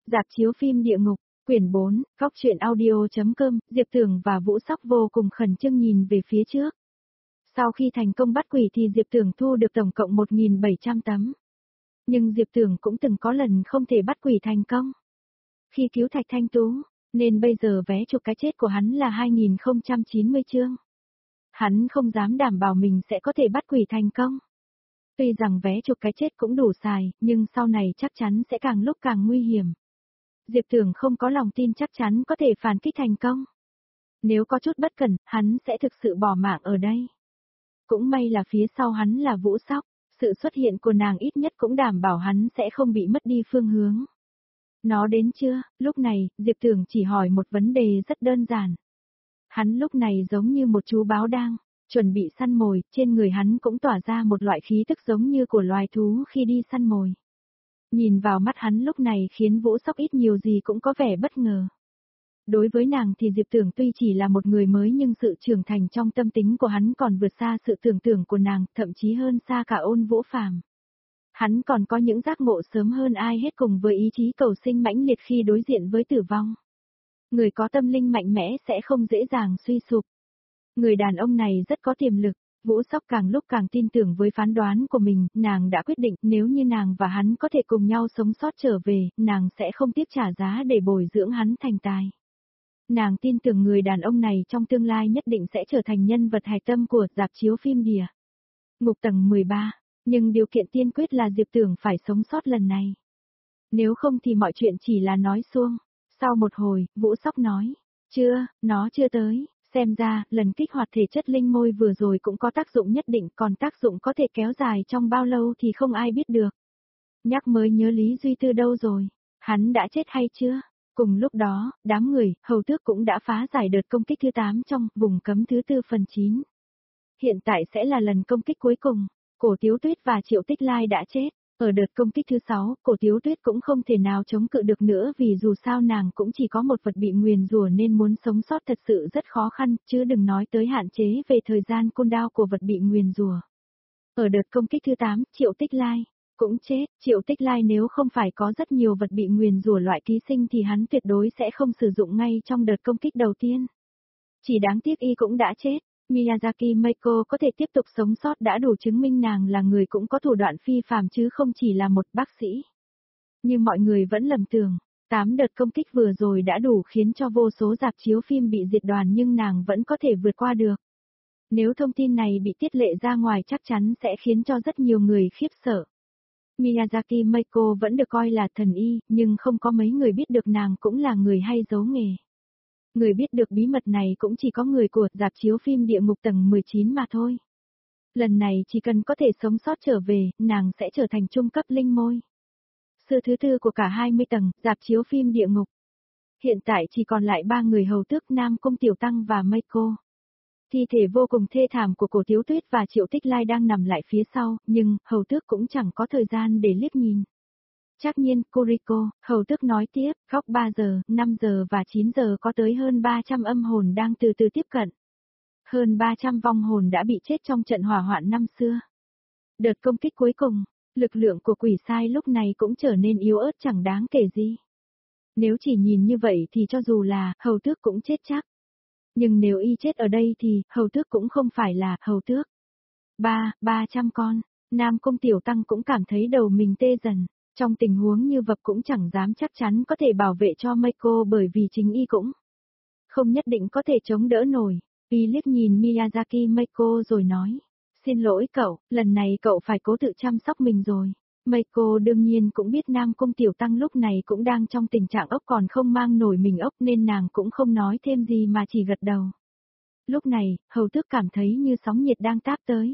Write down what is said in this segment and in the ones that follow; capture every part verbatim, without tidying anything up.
Rạp chiếu phim Địa Ngục, quyển bốn, góc truyện audio.com, Diệp Tưởng và Vũ Sóc vô cùng khẩn trương nhìn về phía trước. Sau khi thành công bắt quỷ thì Diệp Tưởng thu được tổng cộng một nghìn bảy trăm tấm. Nhưng Diệp Tưởng cũng từng có lần không thể bắt quỷ thành công. Khi cứu Thạch Thanh Tú, nên bây giờ vé chụp cái chết của hắn là hai nghìn không trăm chín mươi chương. Hắn không dám đảm bảo mình sẽ có thể bắt quỷ thành công. Tuy rằng vé chụp cái chết cũng đủ xài, nhưng sau này chắc chắn sẽ càng lúc càng nguy hiểm. Diệp Tưởng không có lòng tin chắc chắn có thể phản kích thành công. Nếu có chút bất cẩn, hắn sẽ thực sự bỏ mạng ở đây. Cũng may là phía sau hắn là Vũ Sóc, sự xuất hiện của nàng ít nhất cũng đảm bảo hắn sẽ không bị mất đi phương hướng. Nó đến chưa? Lúc này, Diệp Tưởng chỉ hỏi một vấn đề rất đơn giản. Hắn lúc này giống như một chú báo đang chuẩn bị săn mồi, trên người hắn cũng tỏa ra một loại khí tức giống như của loài thú khi đi săn mồi. Nhìn vào mắt hắn lúc này khiến Vũ Sóc ít nhiều gì cũng có vẻ bất ngờ. Đối với nàng thì Diệp Tưởng tuy chỉ là một người mới nhưng sự trưởng thành trong tâm tính của hắn còn vượt xa sự tưởng tượng của nàng, thậm chí hơn xa cả Ôn Vũ Phàm. Hắn còn có những giác ngộ sớm hơn ai hết cùng với ý chí cầu sinh mãnh liệt khi đối diện với tử vong. Người có tâm linh mạnh mẽ sẽ không dễ dàng suy sụp. Người đàn ông này rất có tiềm lực. Vũ Sóc càng lúc càng tin tưởng với phán đoán của mình, nàng đã quyết định nếu như nàng và hắn có thể cùng nhau sống sót trở về, nàng sẽ không tiếc trả giá để bồi dưỡng hắn thành tài. Nàng tin tưởng người đàn ông này trong tương lai nhất định sẽ trở thành nhân vật hạch tâm của rạp chiếu phim Địa Ngục tầng mười ba, nhưng điều kiện tiên quyết là Diệp Tưởng phải sống sót lần này. Nếu không thì mọi chuyện chỉ là nói suông. Sau một hồi, Vũ Sóc nói, chưa, nó chưa tới. Xem ra, lần kích hoạt thể chất linh môi vừa rồi cũng có tác dụng nhất định, còn tác dụng có thể kéo dài trong bao lâu thì không ai biết được. Nhắc mới nhớ Lý Duy Tư đâu rồi? Hắn đã chết hay chưa? Cùng lúc đó, đám người, hầu tước cũng đã phá giải đợt công kích thứ tám trong vùng cấm thứ tư phần chín. Hiện tại sẽ là lần công kích cuối cùng. Cổ Tiếu Tuyết và Triệu Tích Lai đã chết. Ở đợt công kích thứ sáu, Cổ Tiếu Tuyết cũng không thể nào chống cự được nữa vì dù sao nàng cũng chỉ có một vật bị nguyền rủa nên muốn sống sót thật sự rất khó khăn, chứ đừng nói tới hạn chế về thời gian côn đao của vật bị nguyền rủa. Ở đợt công kích thứ tám, Triệu Tích Lai cũng chết. Triệu Tích Lai nếu không phải có rất nhiều vật bị nguyền rủa loại ký sinh thì hắn tuyệt đối sẽ không sử dụng ngay trong đợt công kích đầu tiên. Chỉ đáng tiếc y cũng đã chết. Miyazaki Meiko có thể tiếp tục sống sót đã đủ chứng minh nàng là người cũng có thủ đoạn phi phàm chứ không chỉ là một bác sĩ. Nhưng mọi người vẫn lầm tưởng, tám đợt công kích vừa rồi đã đủ khiến cho vô số rạp chiếu phim bị diệt đoàn nhưng nàng vẫn có thể vượt qua được. Nếu thông tin này bị tiết lộ ra ngoài chắc chắn sẽ khiến cho rất nhiều người khiếp sợ. Miyazaki Meiko vẫn được coi là thần y, nhưng không có mấy người biết được nàng cũng là người hay giấu nghề. Người biết được bí mật này cũng chỉ có người của rạp chiếu phim Địa Ngục tầng mười chín mà thôi. Lần này chỉ cần có thể sống sót trở về, nàng sẽ trở thành trung cấp linh môi. Sư thứ tư của cả hai mươi tầng, rạp chiếu phim Địa Ngục. Hiện tại chỉ còn lại ba người hầu tước Nam Cung Tiểu Tăng và Meiko. Thi thể vô cùng thê thảm của Cổ Tiếu Tuyết và Triệu Tích Lai đang nằm lại phía sau, nhưng hầu tước cũng chẳng có thời gian để liếc nhìn. Chắc nhiên, Kuriko, hầu tước nói tiếp, góc ba giờ, năm giờ và chín giờ có tới hơn ba trăm âm hồn đang từ từ tiếp cận. Hơn ba trăm vong hồn đã bị chết trong trận hỏa hoạn năm xưa. Đợt công kích cuối cùng, lực lượng của quỷ sai lúc này cũng trở nên yếu ớt chẳng đáng kể gì. Nếu chỉ nhìn như vậy thì cho dù là hầu tước cũng chết chắc. Nhưng nếu y chết ở đây thì hầu tước cũng không phải là hầu tước. Ba, ba trăm con, Nam Cung Tiểu Tăng cũng cảm thấy đầu mình tê dần. Trong tình huống như vậy cũng chẳng dám chắc chắn có thể bảo vệ cho Meiko bởi vì chính y cũng không nhất định có thể chống đỡ nổi. Y liếc nhìn Miyazaki Meiko rồi nói, xin lỗi cậu, lần này cậu phải cố tự chăm sóc mình rồi. Meiko đương nhiên cũng biết Nam Cung Tiểu Tăng lúc này cũng đang trong tình trạng ốc còn không mang nổi mình ốc nên nàng cũng không nói thêm gì mà chỉ gật đầu. Lúc này, hầu tước cảm thấy như sóng nhiệt đang táp tới.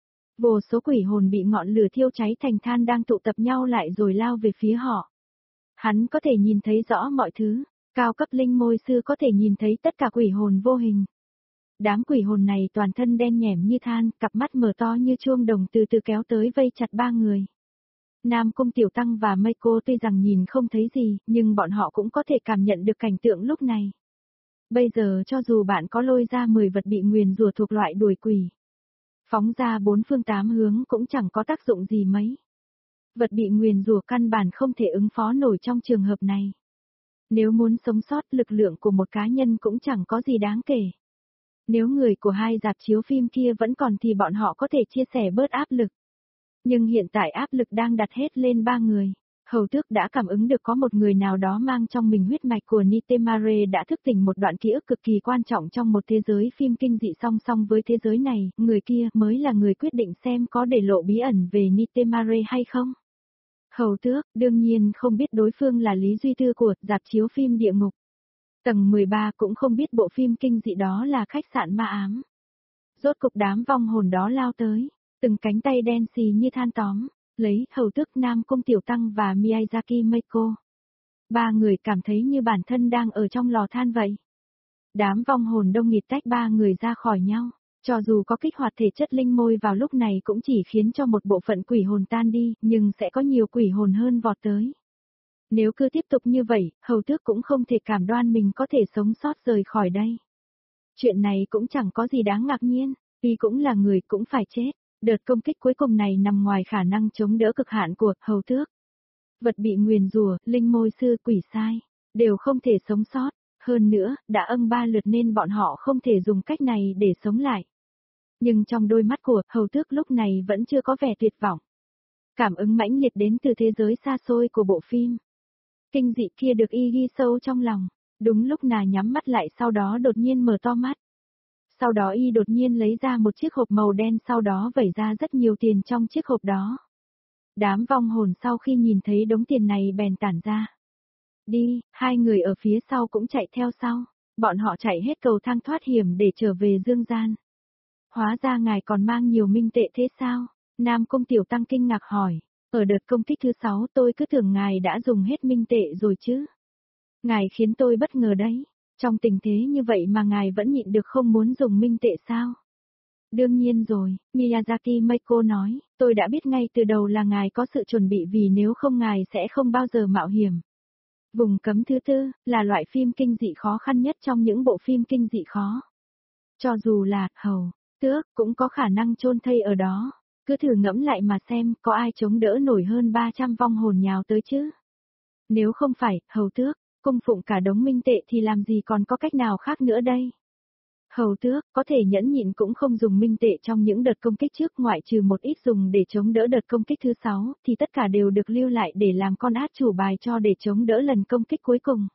Vô số quỷ hồn bị ngọn lửa thiêu cháy thành than đang tụ tập nhau lại rồi lao về phía họ. Hắn có thể nhìn thấy rõ mọi thứ, cao cấp linh môi sư có thể nhìn thấy tất cả quỷ hồn vô hình. Đám quỷ hồn này toàn thân đen nhẻm như than, cặp mắt mở to như chuông đồng từ từ kéo tới vây chặt ba người. Nam Cung Tiểu Tăng và Meiko tuy rằng nhìn không thấy gì, nhưng bọn họ cũng có thể cảm nhận được cảnh tượng lúc này. Bây giờ cho dù bạn có lôi ra mười vật bị nguyền rủa thuộc loại đuổi quỷ, phóng ra bốn phương tám hướng cũng chẳng có tác dụng gì mấy. Vật bị nguyền rủa căn bản không thể ứng phó nổi trong trường hợp này. Nếu muốn sống sót, lực lượng của một cá nhân cũng chẳng có gì đáng kể. Nếu người của hai rạp chiếu phim kia vẫn còn thì bọn họ có thể chia sẻ bớt áp lực. Nhưng hiện tại áp lực đang đặt hết lên ba người. Hầu Tước đã cảm ứng được có một người nào đó mang trong mình huyết mạch của Nitemare đã thức tỉnh một đoạn ký ức cực kỳ quan trọng trong một thế giới phim kinh dị song song với thế giới này, người kia mới là người quyết định xem có để lộ bí ẩn về Nitemare hay không. Hầu Tước đương nhiên không biết đối phương là Lý Duy Tư của rạp chiếu phim Địa Ngục. Tầng mười ba cũng không biết bộ phim kinh dị đó là khách sạn ma ám. Rốt cục đám vong hồn đó lao tới, từng cánh tay đen xì như than tóm, lấy Hầu Tước, Nam Cung Tiểu Tăng và Miyazaki Meiko. Ba người cảm thấy như bản thân đang ở trong lò than vậy. Đám vong hồn đông nghịt tách ba người ra khỏi nhau, cho dù có kích hoạt thể chất linh môi vào lúc này cũng chỉ khiến cho một bộ phận quỷ hồn tan đi, nhưng sẽ có nhiều quỷ hồn hơn vọt tới. Nếu cứ tiếp tục như vậy, Hầu Tước cũng không thể cảm đoan mình có thể sống sót rời khỏi đây. Chuyện này cũng chẳng có gì đáng ngạc nhiên, vì cũng là người cũng phải chết. Đợt công kích cuối cùng này nằm ngoài khả năng chống đỡ cực hạn của Hầu Tước. Vật bị nguyền rủa, linh môi sư, quỷ sai, đều không thể sống sót. Hơn nữa, đã âm ba lượt nên bọn họ không thể dùng cách này để sống lại. Nhưng trong đôi mắt của Hầu Tước lúc này vẫn chưa có vẻ tuyệt vọng. Cảm ứng mãnh liệt đến từ thế giới xa xôi của bộ phim. Kinh dị kia được y ghi sâu trong lòng. Đúng lúc nà nhắm mắt lại sau đó đột nhiên mở to mắt. Sau đó y đột nhiên lấy ra một chiếc hộp màu đen sau đó vẩy ra rất nhiều tiền trong chiếc hộp đó. Đám vong hồn sau khi nhìn thấy đống tiền này bèn tản ra. Đi, hai người ở phía sau cũng chạy theo sau. Bọn họ chạy hết cầu thang thoát hiểm để trở về dương gian. Hóa ra ngài còn mang nhiều minh tệ thế sao? Nam Cung Tiểu Tăng kinh ngạc hỏi. Ở đợt công kích thứ sáu tôi cứ tưởng ngài đã dùng hết minh tệ rồi chứ. Ngài khiến tôi bất ngờ đấy. Trong tình thế như vậy mà ngài vẫn nhịn được không muốn dùng minh tệ sao? Đương nhiên rồi, Miyazaki Meiko nói, tôi đã biết ngay từ đầu là ngài có sự chuẩn bị vì nếu không ngài sẽ không bao giờ mạo hiểm. Vùng cấm thứ tư, là loại phim kinh dị khó khăn nhất trong những bộ phim kinh dị khó. Cho dù là, Hầu Tước, cũng có khả năng chôn thây ở đó. Cứ thử ngẫm lại mà xem, có ai chống đỡ nổi hơn ba trăm vong hồn nhào tới chứ? Nếu không phải, Hầu Tước, cung phụng cả đống minh tệ thì làm gì còn có cách nào khác nữa đây? Hầu Tước, có thể nhẫn nhịn cũng không dùng minh tệ trong những đợt công kích trước ngoại trừ một ít dùng để chống đỡ đợt công kích thứ sáu, thì tất cả đều được lưu lại để làm con át chủ bài cho để chống đỡ lần công kích cuối cùng.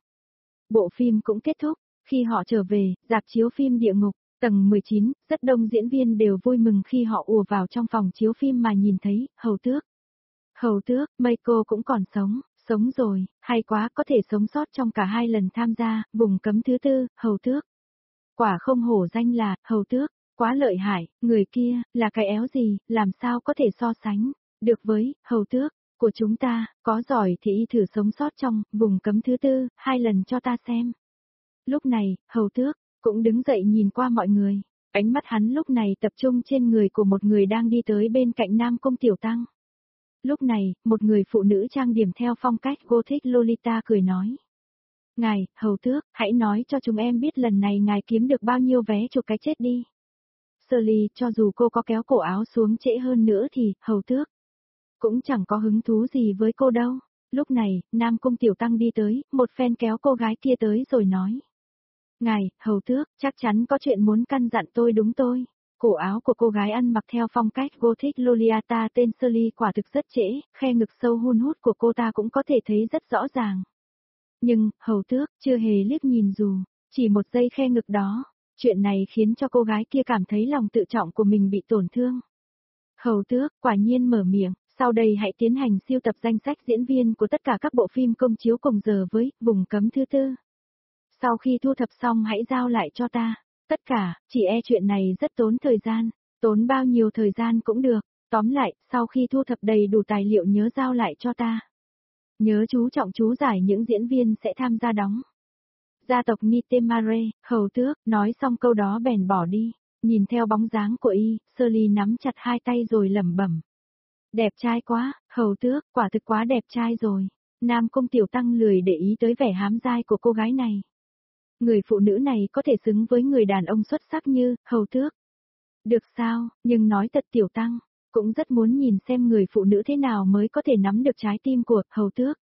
Bộ phim cũng kết thúc, khi họ trở về, rạp chiếu phim Địa Ngục, tầng mười chín, rất đông diễn viên đều vui mừng khi họ ùa vào trong phòng chiếu phim mà nhìn thấy, Hầu Tước. Hầu Tước, Meiko cũng còn sống. Sống rồi, hay quá, có thể sống sót trong cả hai lần tham gia, vùng cấm thứ tư, Hầu Tước. Quả không hổ danh là, Hầu Tước, quá lợi hại, người kia, là cái éo gì, làm sao có thể so sánh, được với, Hầu Tước, của chúng ta, có giỏi thì y thử sống sót trong, vùng cấm thứ tư, hai lần cho ta xem. Lúc này, Hầu Tước, cũng đứng dậy nhìn qua mọi người, ánh mắt hắn lúc này tập trung trên người của một người đang đi tới bên cạnh Nam Cung Tiểu Tăng. Lúc này, một người phụ nữ trang điểm theo phong cách Gothic Lolita cười nói. Ngài, Hầu Tước, hãy nói cho chúng em biết lần này ngài kiếm được bao nhiêu vé chuộc cái chết đi. Shirley, cho dù cô có kéo cổ áo xuống trễ hơn nữa thì, Hầu Tước, cũng chẳng có hứng thú gì với cô đâu. Lúc này, Nam Cung Tiểu Tăng đi tới, một phen kéo cô gái kia tới rồi nói. Ngài, Hầu Tước, chắc chắn có chuyện muốn căn dặn tôi đúng tôi. Cổ áo của cô gái ăn mặc theo phong cách Gothic Lolita tên Shirley quả thực rất trễ, khe ngực sâu hun hút của cô ta cũng có thể thấy rất rõ ràng. Nhưng, Hầu Tước, chưa hề liếc nhìn dù, chỉ một giây khe ngực đó, chuyện này khiến cho cô gái kia cảm thấy lòng tự trọng của mình bị tổn thương. Hầu Tước, quả nhiên mở miệng, sau đây hãy tiến hành siêu tập danh sách diễn viên của tất cả các bộ phim công chiếu cùng giờ với, vùng cấm thứ tư. Sau khi thu thập xong hãy giao lại cho ta. Tất cả, chỉ e chuyện này rất tốn thời gian, tốn bao nhiêu thời gian cũng được, tóm lại, sau khi thu thập đầy đủ tài liệu nhớ giao lại cho ta. Nhớ chú trọng chú giải những diễn viên sẽ tham gia đóng. Gia tộc Nitemare, Hầu Tước, nói xong câu đó bèn bỏ đi, nhìn theo bóng dáng của y, Shirley nắm chặt hai tay rồi lẩm bẩm. Đẹp trai quá, Hầu Tước, quả thực quá đẹp trai rồi. Nam Cung Tiểu Tăng lười để ý tới vẻ hám dai của cô gái này. Người phụ nữ này có thể xứng với người đàn ông xuất sắc như, Hầu Tước. Được sao, nhưng nói thật Tiểu Tăng, cũng rất muốn nhìn xem người phụ nữ thế nào mới có thể nắm được trái tim của, Hầu Tước.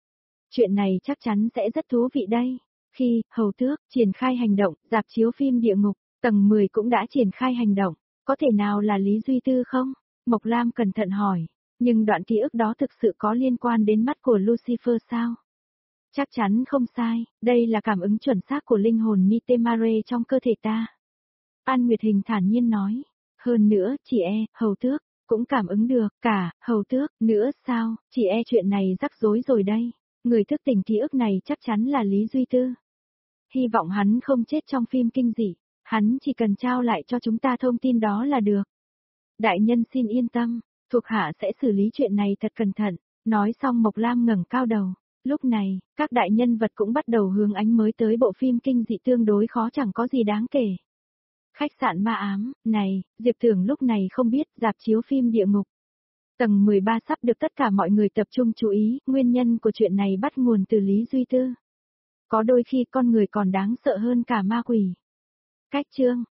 Chuyện này chắc chắn sẽ rất thú vị đây. Khi, Hầu Tước, triển khai hành động, rạp chiếu phim Địa Ngục, tầng mười cũng đã triển khai hành động. Có thể nào là Lý Duy Tư không? Mộc Lam cẩn thận hỏi. Nhưng đoạn ký ức đó thực sự có liên quan đến mắt của Lucifer sao? Chắc chắn không sai, đây là cảm ứng chuẩn xác của linh hồn Nitemare trong cơ thể ta. An Nguyệt Hình thản nhiên nói. Hơn nữa, chị e, Hầu Tước, cũng cảm ứng được, cả, Hầu Tước, nữa sao, chị e chuyện này rắc rối rồi đây. Người thức tỉnh ký ức này chắc chắn là Lý Duy Tư. Hy vọng hắn không chết trong phim kinh dị, hắn chỉ cần trao lại cho chúng ta thông tin đó là được. Đại nhân xin yên tâm, thuộc hạ sẽ xử lý chuyện này thật cẩn thận. Nói xong Mộc Lam ngẩng cao đầu. Lúc này, các đại nhân vật cũng bắt đầu hướng ánh mới tới bộ phim kinh dị tương đối khó chẳng có gì đáng kể. Khách sạn ma ám, này, Diệp Thường lúc này không biết rạp chiếu phim Địa Ngục. Tầng mười ba sắp được tất cả mọi người tập trung chú ý, nguyên nhân của chuyện này bắt nguồn từ Lý Duy Tư. Có đôi khi con người còn đáng sợ hơn cả ma quỷ. Cách chương